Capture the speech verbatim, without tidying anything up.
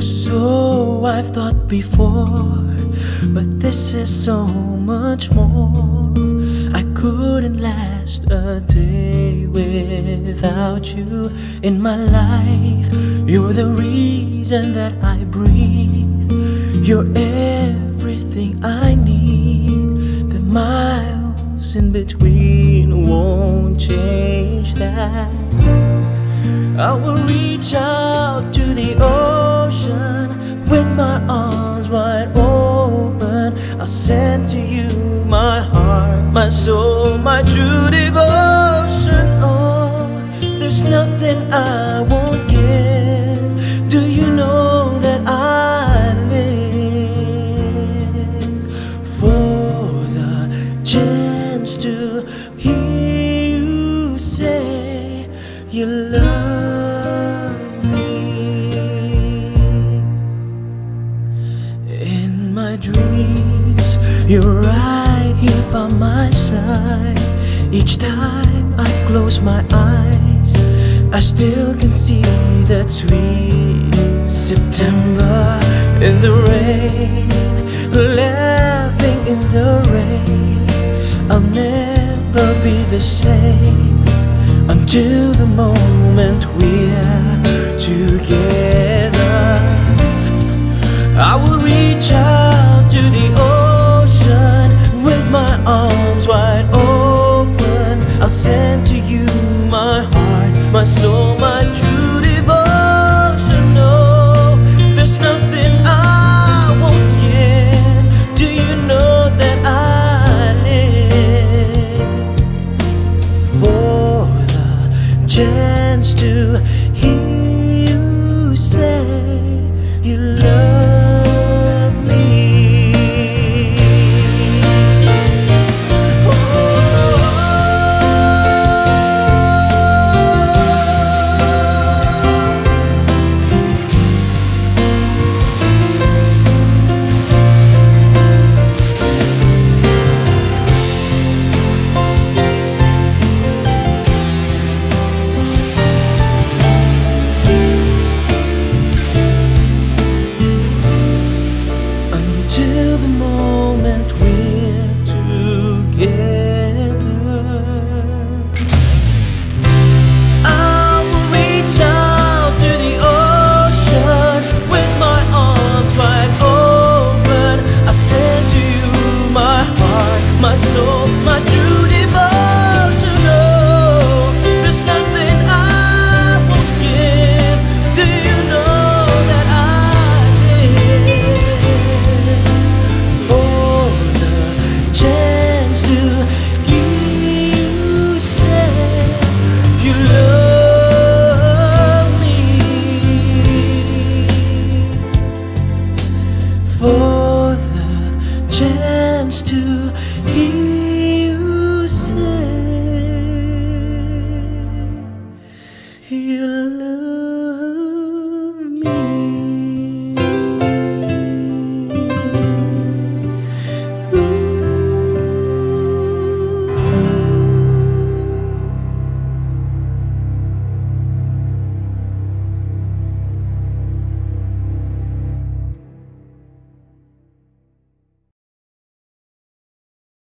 so I've thought before, but this is so much more. I couldn't last a day without you in my life. You're the reason that I breathe. You're everything I need. The miles in between won't change that. I will reach out to the ocean with my arms wide open. I'll send to you my heart, my soul, my true devotion. Oh, there's nothing I won't give. Do you know that I live for the chance to hear you say you love me? In my dreams, you're right here by my side. Each time I close my eyes, I still can see that sweet September in the rain, laughing in the rain. I'll never be the same until the moment we're together.